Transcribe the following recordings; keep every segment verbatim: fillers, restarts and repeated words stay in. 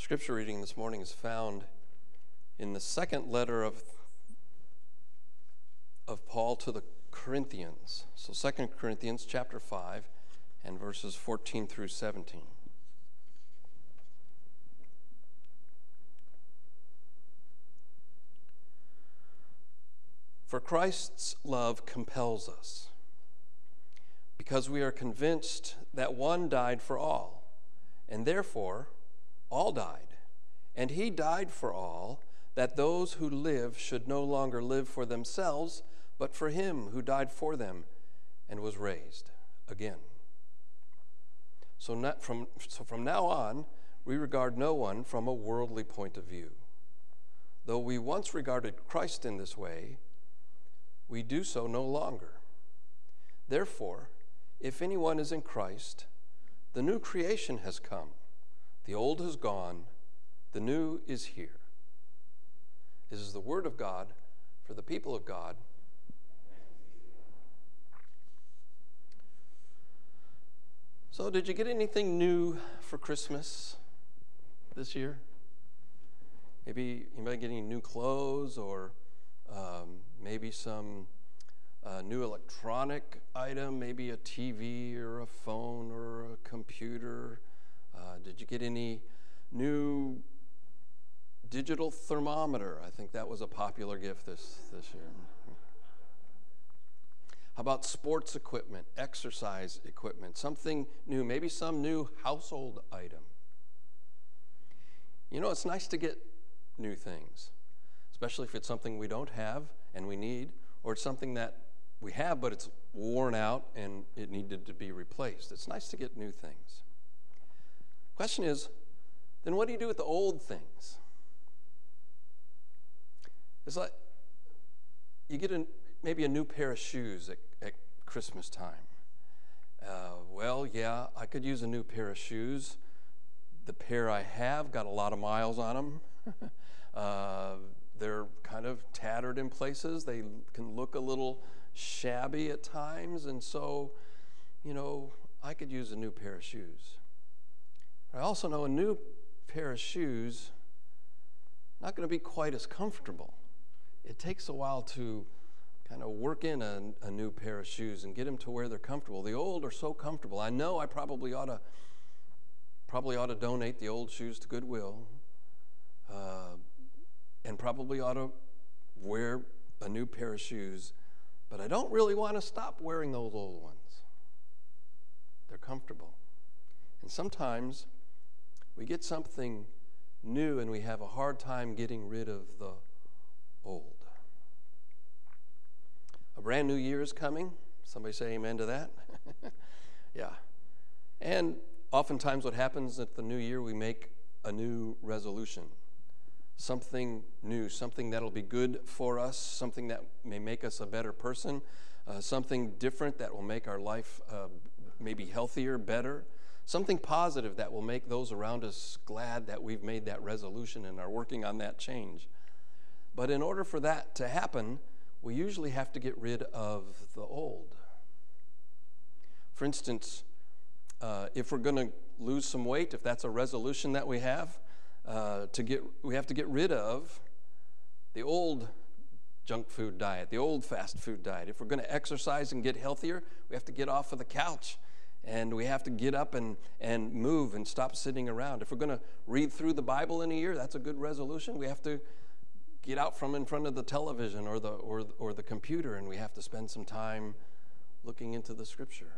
Scripture reading this morning is found in the second letter of, of Paul to the Corinthians. So Second Corinthians chapter five and verses fourteen through seventeen. For Christ's love compels us, because we are convinced that one died for all, and therefore all died. And he died for all, that those who live should no longer live for themselves, but for him who died for them and was raised again. So, not from, so from now on, we regard no one from a worldly point of view. Though we once regarded Christ in this way, we do so no longer. Therefore, if anyone is in Christ, the new creation has come. The old has gone, the new is here. This is the word of God for the people of God. So, did you get anything new for Christmas this year? Maybe you might get any new clothes, or um, maybe some uh, new electronic item, maybe a T V or a phone or a computer. Uh, did you get any new digital thermometer? I think that was a popular gift this, this year. How about sports equipment, exercise equipment, something new, maybe some new household item? You know, it's nice to get new things, especially if it's something we don't have and we need, or it's something that we have but it's worn out and it needed to be replaced. It's nice to get new things. Question is, then what do you do with the old things? It's like you get a, maybe a new pair of shoes at, at Christmas time. Uh, well, yeah, I could use a new pair of shoes. The pair I have got a lot of miles on them. uh, they're kind of tattered in places. They can look a little shabby at times, and so, you know, I could use a new pair of shoes. I also know a new pair of shoes not going to be quite as comfortable. It takes a while to kind of work in a, a new pair of shoes and get them to where they're comfortable. The old are so comfortable. I know I probably ought to probably ought to donate the old shoes to Goodwill, uh, and probably ought to wear a new pair of shoes, but I don't really want to stop wearing those old ones. They're comfortable. And sometimes we get something new and we have a hard time getting rid of the old. A brand new year is coming. Somebody say amen to that? Yeah. And oftentimes what happens at the new year, we make a new resolution. Something new, something that'll be good for us, something that may make us a better person, uh, something different that will make our life uh, maybe healthier, better. Something positive that will make those around us glad that we've made that resolution and are working on that change. But in order for that to happen, we usually have to get rid of the old. For instance, uh, if we're going to lose some weight, if that's a resolution that we have, uh, to get, we have to get rid of the old junk food diet, the old fast food diet. If we're going to exercise and get healthier, we have to get off of the couch. And we have to get up and, and move and stop sitting around. If we're going to read through the Bible in a year, that's a good resolution. We have to get out from in front of the television or the or, or the computer, and we have to spend some time looking into the Scripture.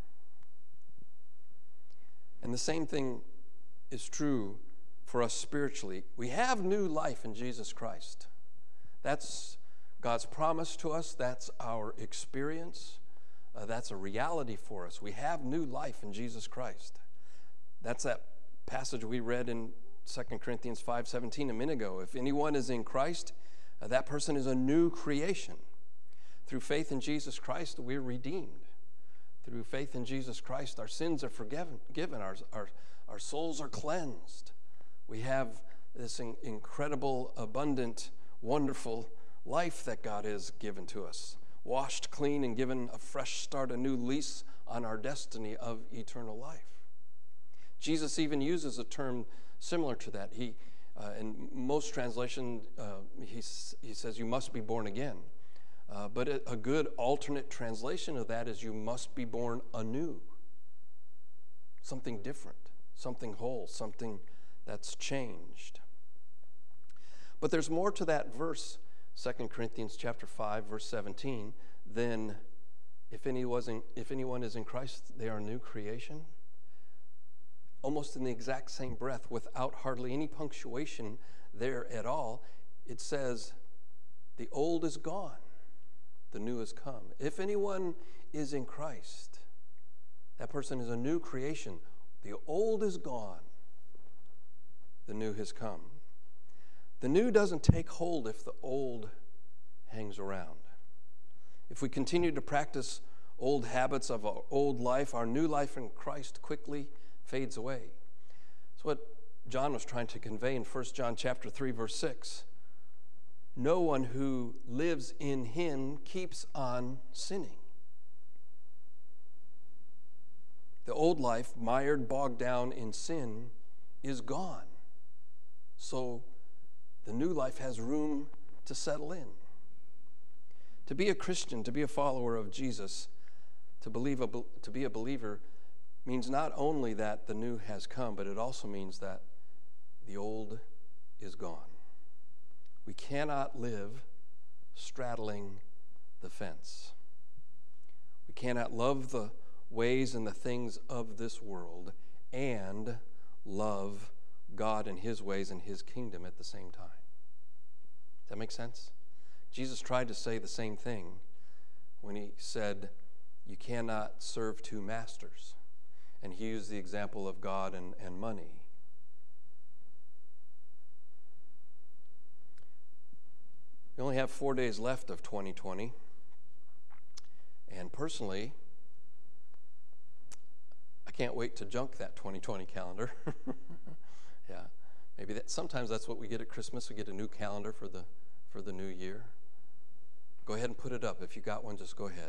And the same thing is true for us spiritually. We have new life in Jesus Christ. That's God's promise to us. That's our experience. Uh, that's a reality for us. We have new life in Jesus Christ. That's that passage we read in Second Corinthians five seventeen a minute ago. If anyone is in Christ, uh, that person is a new creation. Through faith in Jesus Christ, we're redeemed. Through faith in Jesus Christ, our sins are forgiven, given. Our, our, our souls are cleansed. We have this in, incredible, abundant, wonderful life that God has given to us. Washed clean and given a fresh start, a new lease on our destiny of eternal life. Jesus even uses a term similar to that. He, uh, in most translation, uh, he, he says you must be born again. Uh, but a, a good alternate translation of that is you must be born anew. Something different, something whole, something that's changed. But there's more to that verse, Second Corinthians chapter five, verse seventeen, than if, any wasn't, if anyone is in Christ, they are a new creation. Almost in the exact same breath, without hardly any punctuation there at all, it says, the old is gone, the new has come. If anyone is in Christ, that person is a new creation. The old is gone, the new has come. The new doesn't take hold if the old hangs around. If we continue to practice old habits of our old life, our new life in Christ quickly fades away. That's what John was trying to convey in First John chapter three, verse six. No one who lives in him keeps on sinning. The old life, mired, bogged down in sin, is gone. So the new life has room to settle in. To be a Christian, to be a follower of Jesus, to believe a, to be a believer, means not only that the new has come, but it also means that the old is gone. We cannot live straddling the fence. We cannot love the ways and the things of this world and love God and his ways and his kingdom at the same time. Does that make sense? Jesus tried to say the same thing when he said, you cannot serve two masters. And he used the example of God and, and money. We only have four days left of twenty twenty. And personally, I can't wait to junk that twenty twenty calendar. Yeah, maybe that. Sometimes that's what we get at Christmas. We get a new calendar for the for the new year. Go ahead and put it up. If you got one, just go ahead.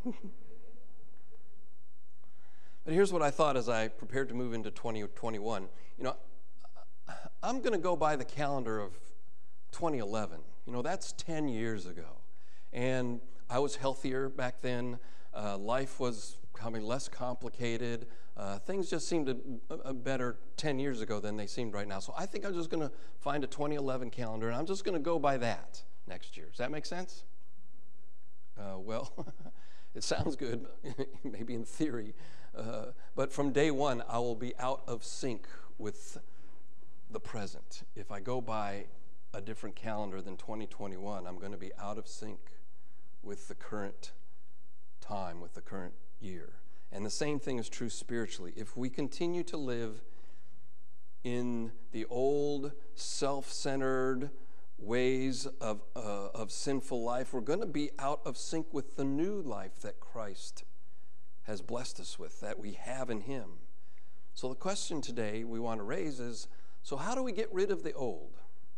But here's what I thought as I prepared to move into twenty twenty-one. You know, I'm going to go by the calendar of twenty eleven. You know, that's ten years ago. And I was healthier back then. Uh, life was becoming less complicated. Uh, things just seemed to, uh, better ten years ago than they seemed right now. So I think I'm just going to find a twenty eleven calendar, and I'm just going to go by that next year. Does that make sense? Uh, well, it sounds good, maybe in theory. Uh, but from day one, I will be out of sync with the present. If I go by a different calendar than twenty twenty-one, I'm going to be out of sync with the current time, with the current year. And the same thing is true spiritually. If we continue to live in the old, self-centered ways of, uh, of sinful life, we're going to be out of sync with the new life that Christ has blessed us with, that we have in him. So the question today we want to raise is, so how do we get rid of the old?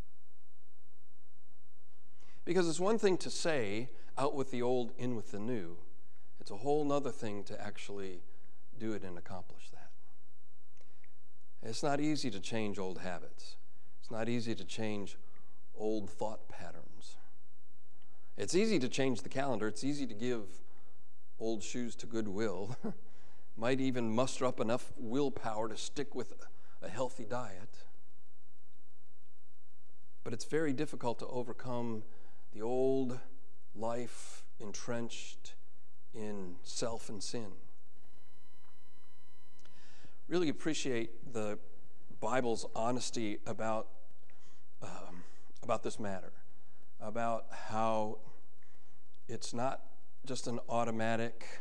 Because it's one thing to say, out with the old, in with the new. It's a whole nother thing to actually do it and accomplish that. It's not easy to change old habits. It's not easy to change old thought patterns. It's easy to change the calendar. It's easy to give old shoes to Goodwill. Might even muster up enough willpower to stick with a healthy diet. But it's very difficult to overcome the old life entrenched in self and sin. Really appreciate the Bible's honesty about um, about this matter, about how it's not just an automatic,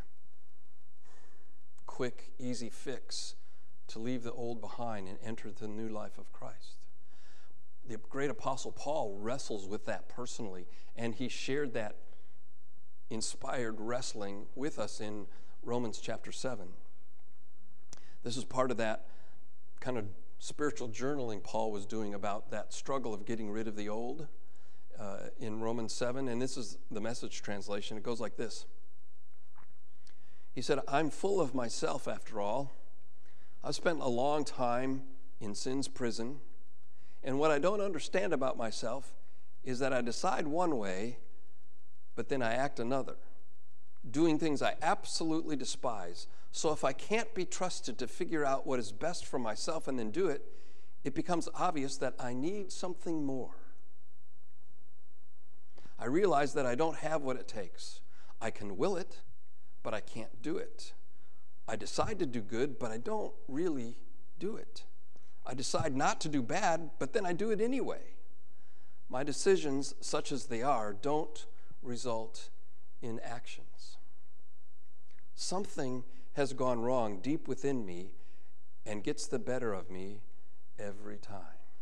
quick, easy fix to leave the old behind and enter the new life of Christ. The great apostle Paul wrestles with that personally, and he shared that inspired wrestling with us in Romans chapter seven. This is part of that kind of spiritual journaling Paul was doing about that struggle of getting rid of the old uh, in Romans seven, and this is the Message translation. It goes like this. He said, I'm full of myself after all. I've spent a long time in sin's prison, and what I don't understand about myself is that I decide one way, but then I act another, doing things I absolutely despise. So if I can't be trusted to figure out what is best for myself and then do it, it becomes obvious that I need something more. I realize that I don't have what it takes. I can will it, but I can't do it. I decide to do good, but I don't really do it. I decide not to do bad, but then I do it anyway. My decisions, such as they are, don't result in actions. Something has gone wrong deep within me and gets the better of me every time.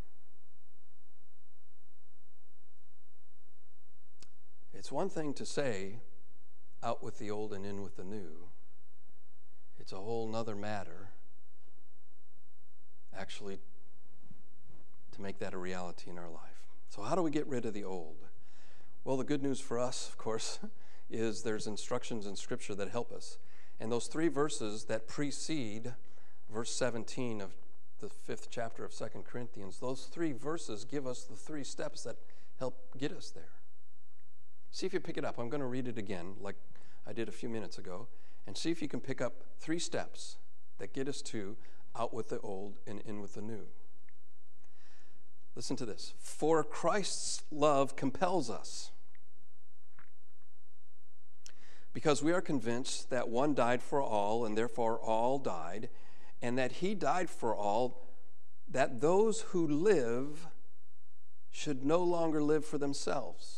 It's one thing to say, out with the old and in with the new. It's a whole nother matter, actually, to make that a reality in our life. So how do we get rid of the old? Well, the good news for us, of course, is there's instructions in Scripture that help us. And those three verses that precede verse seventeen of the fifth chapter of Second Corinthians, those three verses give us the three steps that help get us there. See if you pick it up. I'm going to read it again like I did a few minutes ago, and see if you can pick up three steps that get us to out with the old and in with the new. Listen to this. For Christ's love compels us, because we are convinced that one died for all, and therefore all died, and that he died for all, that those who live should no longer live for themselves,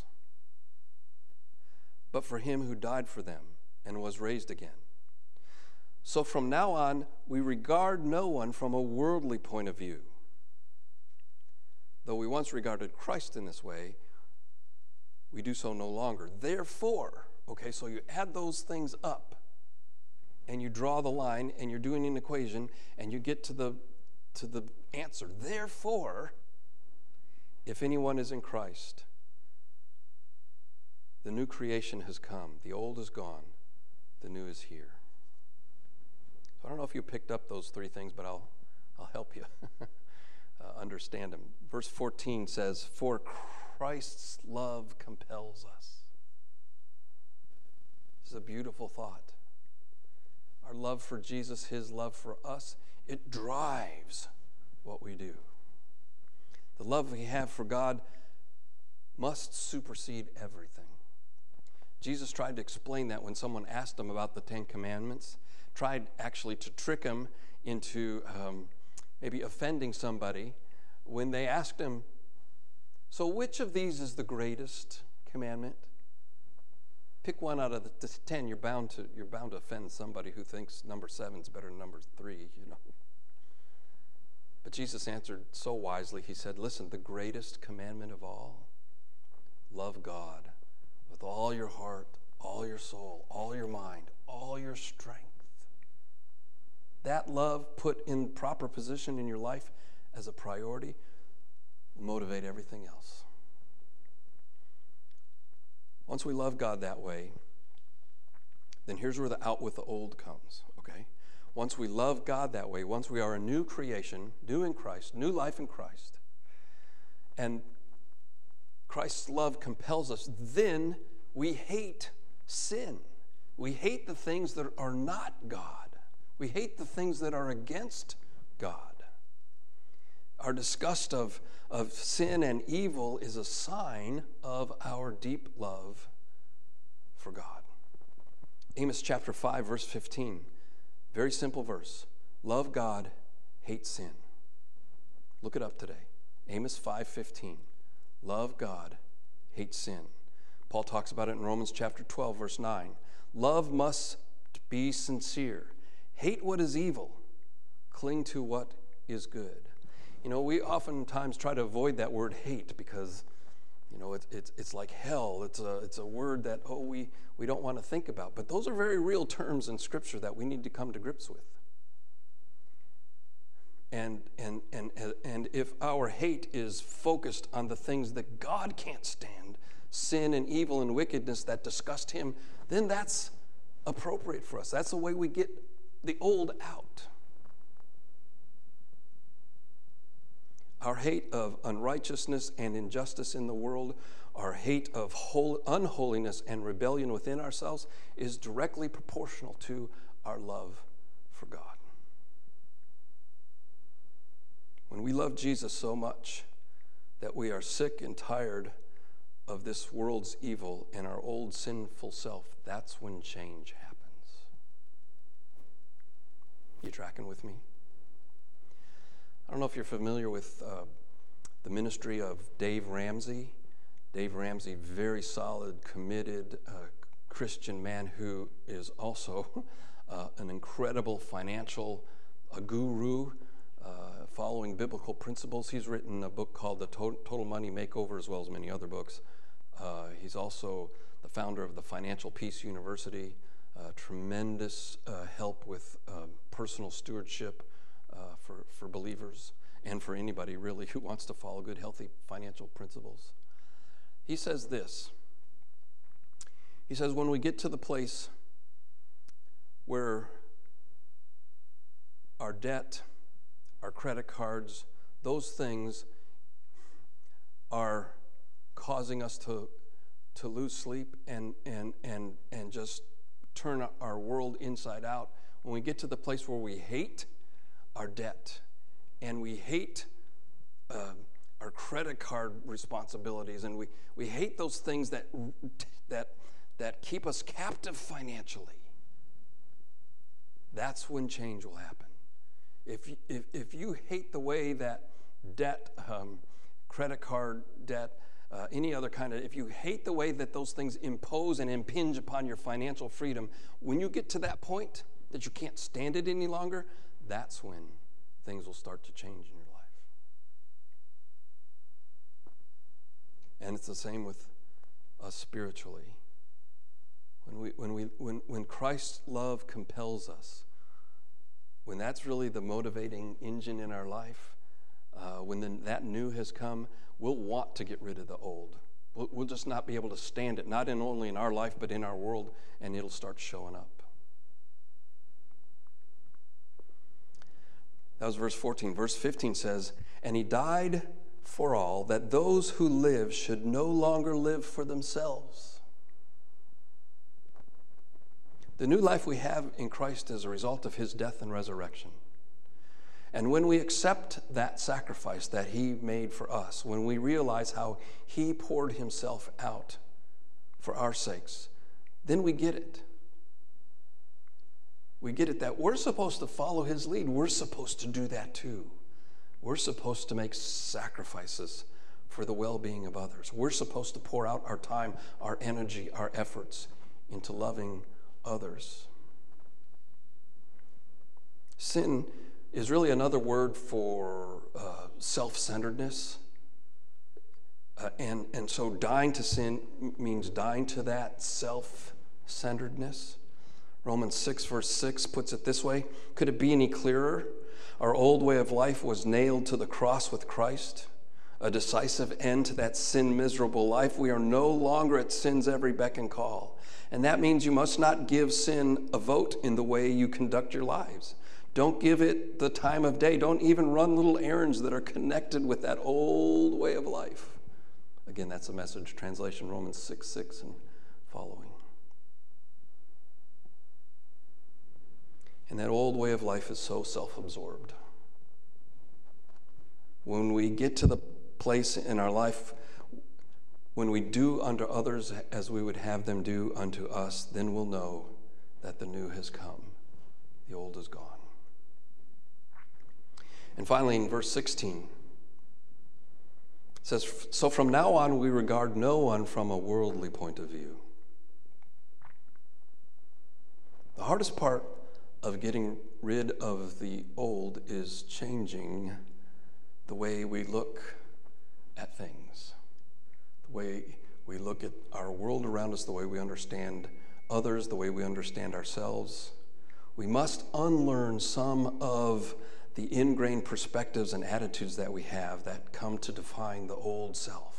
but for him who died for them and was raised again. So from now on, we regard no one from a worldly point of view. Though we once regarded Christ in this way, we do so no longer. Therefore, okay, so you add those things up, and you draw the line, and you're doing an equation, and you get to the, to the answer. Therefore, if anyone is in Christ, the new creation has come. The old is gone. The new is here. So I don't know if you picked up those three things, but I'll, I'll help you uh, understand them. Verse fourteen says, for Christ's love compels us. This is a beautiful thought. Our love for Jesus, his love for us, it drives what we do. The love we have for God must supersede everything. Jesus tried to explain that when someone asked him about the Ten Commandments, tried actually to trick him into um, maybe offending somebody when they asked him, so which of these is the greatest commandment? Pick one out of the ten. You're bound to you're bound to offend somebody who thinks number seven is better than number three, you know. But Jesus answered so wisely. He said, listen, the greatest commandment of all, love God with all your heart, all your soul, all your mind, all your strength. That love put in proper position in your life as a priority will motivate everything else. Once we love God that way, then here's where the out with the old comes, okay? Once we love God that way, once we are a new creation, new in Christ, new life in Christ, and Christ's love compels us, then we hate sin. We hate the things that are not God. We hate the things that are against God. Our disgust of, of sin and evil is a sign of our deep love for God. Amos chapter five, verse fifteen. Very simple verse. Love God, hate sin. Look it up today. Amos five fifteen. Love God, hate sin. Paul talks about it in Romans chapter twelve, verse nine. Love must be sincere. Hate what is evil. Cling to what is good. You know, we oftentimes try to avoid that word hate because, you know, it's it's, it's like hell. It's a it's a word that, oh, we, we don't want to think about. But those are very real terms in Scripture that we need to come to grips with. And and and and if our hate is focused on the things that God can't stand, sin and evil and wickedness that disgust him, then that's appropriate for us. That's the way we get the old out. Our hate of unrighteousness and injustice in the world, our hate of whole, unholiness and rebellion within ourselves is directly proportional to our love for God. When we love Jesus so much that we are sick and tired of this world's evil and our old sinful self, that's when change happens. You tracking with me? I don't know if you're familiar with uh, the ministry of Dave Ramsey. Dave Ramsey, very solid, committed uh, Christian man who is also uh, an incredible financial uh, guru, uh, following biblical principles. He's written a book called The Total Money Makeover, as well as many other books. Uh, he's also the founder of the Financial Peace University, uh, tremendous uh, help with uh, personal stewardship uh, for, for believers and for anybody really who wants to follow good, healthy financial principles. He says this. He says, when we get to the place where our debt, our credit cards, those things are causing us to to lose sleep and and and and just turn our world inside out, when we get to the place where we hate our debt and we hate uh, our credit card responsibilities, and we, we hate those things that that that keep us captive financially, that's when change will happen. If if if you hate the way that debt, um, credit card debt, uh, any other kind of, if you hate the way that those things impose and impinge upon your financial freedom, when you get to that point that you can't stand it any longer, that's when things will start to change in your life. And it's the same with us spiritually. When we when we when when Christ's love compels us, when that's really the motivating engine in our life, uh, when then that new has come, we'll want to get rid of the old. We'll, we'll just not be able to stand it, not in only in our life, but in our world, and it'll start showing up. That was verse fourteen. Verse fifteen says, and he died for all, that those who live should no longer live for themselves. The new life we have in Christ is a result of his death and resurrection. And when we accept that sacrifice that he made for us, when we realize how he poured himself out for our sakes, then we get it. We get it that we're supposed to follow his lead. We're supposed to do that too. We're supposed to make sacrifices for the well-being of others. We're supposed to pour out our time, our energy, our efforts into loving others. Sin is really another word for uh, self-centeredness. Uh, and, and so dying to sin means dying to that self-centeredness. Romans six verse six puts it this way. Could it be any clearer? Our old way of life was nailed to the cross with Christ, a decisive end to that sin-miserable life. We are no longer at sin's every beck and call. And that means you must not give sin a vote in the way you conduct your lives. Don't give it the time of day. Don't even run little errands that are connected with that old way of life. Again, that's a Message translation, Romans six six and following. And that old way of life is so self-absorbed. When we get to the place in our life when we do unto others as we would have them do unto us, then we'll know that the new has come. The old is gone. And finally, in verse sixteen, it says, so from now on we regard no one from a worldly point of view. The hardest part of getting rid of the old is changing the way we look at things, the way we look at our world around us, the way we understand others, the way we understand ourselves. We must unlearn some of the ingrained perspectives and attitudes that we have that come to define the old self.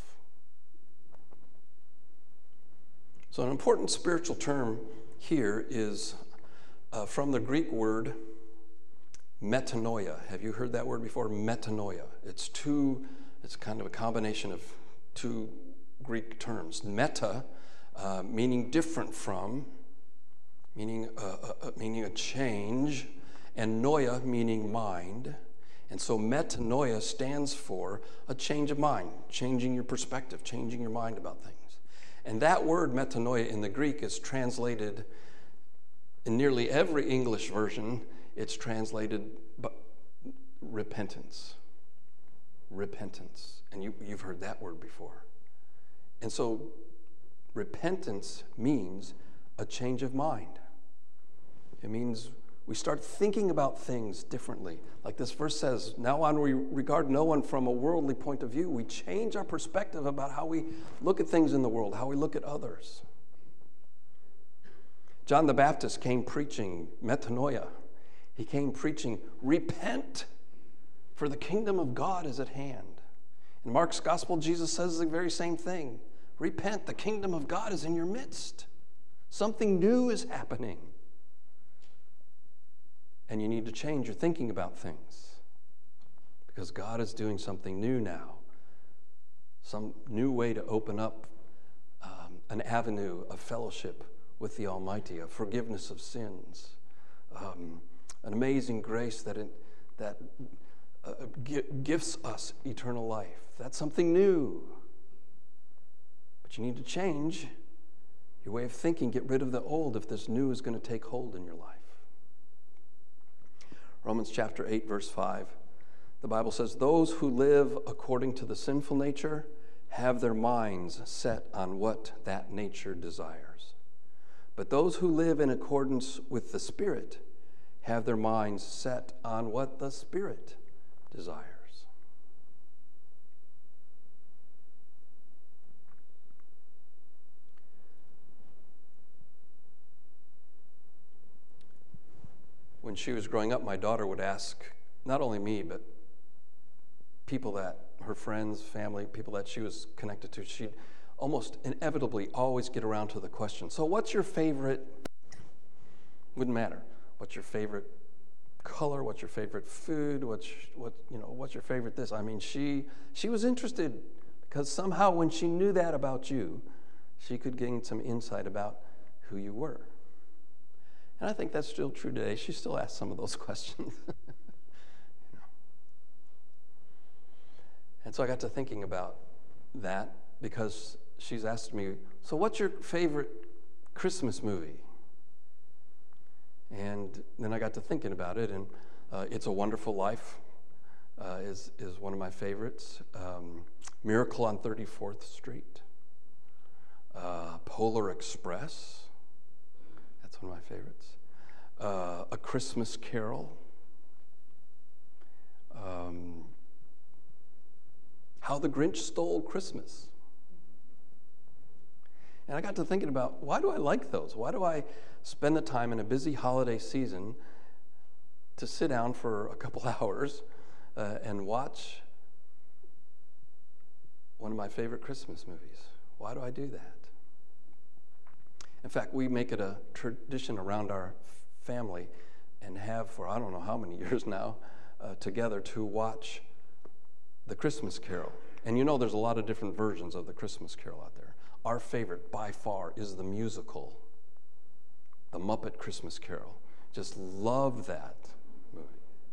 So an important spiritual term here is uh, from the Greek word metanoia. Have you heard that word before? Metanoia. It's two, it's kind of a combination of two Greek terms. Meta, uh, meaning different from, meaning a, a, meaning a change, and noia, meaning mind. And so metanoia stands for a change of mind, changing your perspective, changing your mind about things. And that word metanoia in the Greek is translated, in nearly every English version, it's translated repentance. Repentance. And you, you've heard that word before. And so repentance means a change of mind. It means we start thinking about things differently. Like this verse says, now on we regard no one from a worldly point of view. We change our perspective about how we look at things in the world, how we look at others. John the Baptist came preaching metanoia. He came preaching, repent, for the kingdom of God is at hand. In Mark's gospel, Jesus says the very same thing. Repent, the kingdom of God is in your midst. Something new is happening. And you need to change your thinking about things because God is doing something new now. Some new way to open up um, an avenue of fellowship with the Almighty, of forgiveness of sins, um, an amazing grace that it, that uh, gi- gifts us eternal life. That's something new. But you need to change your way of thinking, get rid of the old if this new is going to take hold in your life. Romans chapter eight, verse five, the Bible says, those who live according to the sinful nature have their minds set on what that nature desires. But those who live in accordance with the Spirit have their minds set on what the Spirit desires. When she was growing up, my daughter would ask, not only me, but people that, her friends, family, people that she was connected to, she'd almost inevitably always get around to the question, so what's your favorite, wouldn't matter, what's your favorite color, what's your favorite food, what's, what, you know, what's your favorite this? I mean, she, she was interested because somehow when she knew that about you, she could gain some insight about who you were. And I think that's still true today. She still asks some of those questions. you know. And so I got to thinking about that because she's asked me, so what's your favorite Christmas movie? And then I got to thinking about it, and uh, It's a Wonderful Life uh, is, is one of my favorites. Um, Miracle on thirty-fourth Street. Uh, Polar Express. That's one of my favorites. Uh, A Christmas Carol. Um, How the Grinch Stole Christmas. And I got to thinking about, why do I like those? Why do I spend the time in a busy holiday season to sit down for a couple hours uh, and watch one of my favorite Christmas movies? Why do I do that? In fact, we make it a tradition around our family and have for I don't know how many years now uh, together to watch the Christmas Carol. And you know there's a lot of different versions of the Christmas Carol out there. Our favorite by far is the musical, The Muppet Christmas Carol. Just love that movie.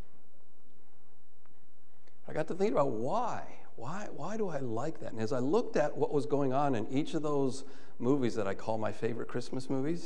I got to think about why. Why, why do I like that? And as I looked at what was going on in each of those movies that I call my favorite Christmas movies,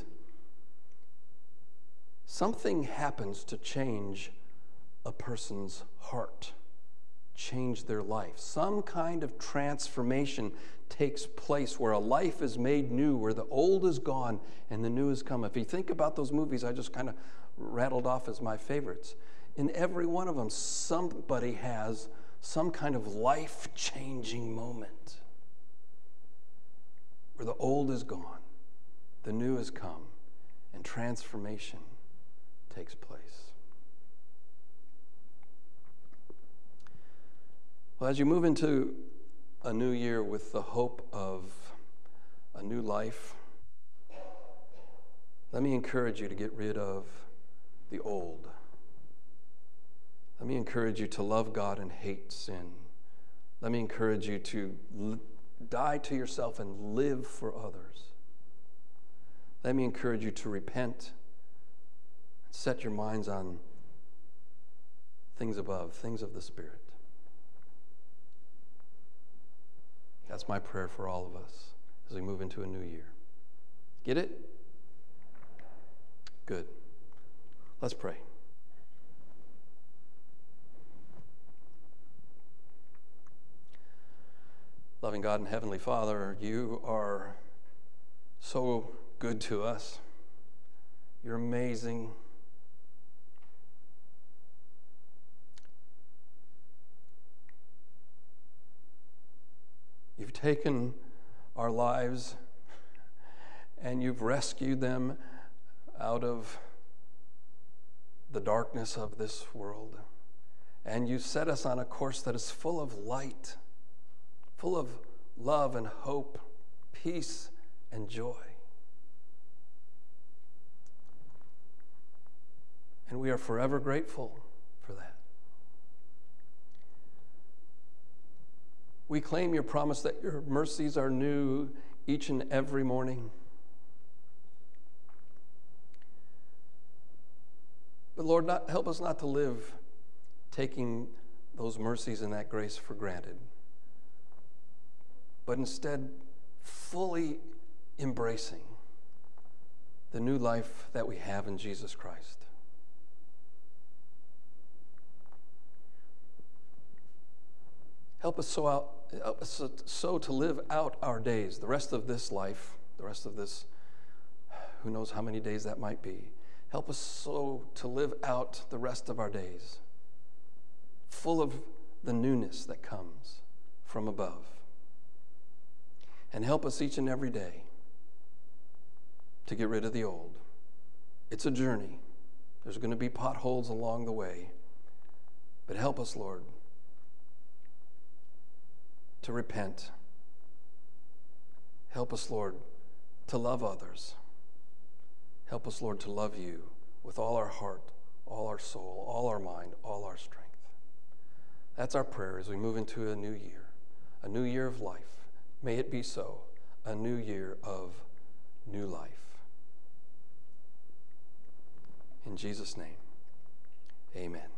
something happens to change a person's heart, change their life. Some kind of transformation takes place where a life is made new, where the old is gone and the new has come. If you think about those movies I just kind of rattled off as my favorites, in every one of them, somebody has some kind of life-changing moment where the old is gone, the new has come, and transformation takes place. Well, as you move into a new year with the hope of a new life, let me encourage you to get rid of the old. Let me encourage you to love God and hate sin. Let me encourage you to l- die to yourself and live for others. Let me encourage you to repent and set your minds on things above, things of the Spirit. That's my prayer for all of us as we move into a new year. Get it? Good. Let's pray. Loving God and Heavenly Father, you are so good to us. You're amazing. You've taken our lives and you've rescued them out of the darkness of this world. And you set us on a course that is full of light, full of love and hope, peace and joy. And we are forever grateful for that. We claim your promise that your mercies are new each and every morning. But Lord, not, help us not to live taking those mercies and that grace for granted, but instead fully embracing the new life that we have in Jesus Christ. Help us so out, help us so to live out our days, the rest of this life, the rest of this, who knows how many days that might be. Help us so to live out the rest of our days, full of the newness that comes from above. And help us each and every day to get rid of the old. It's a journey. There's going to be potholes along the way. But help us, Lord, to repent. Help us, Lord, to love others. Help us, Lord, to love you with all our heart, all our soul, all our mind, all our strength. That's our prayer as we move into a new year, a new year of life. May it be so, a new year of new life. In Jesus' name, amen.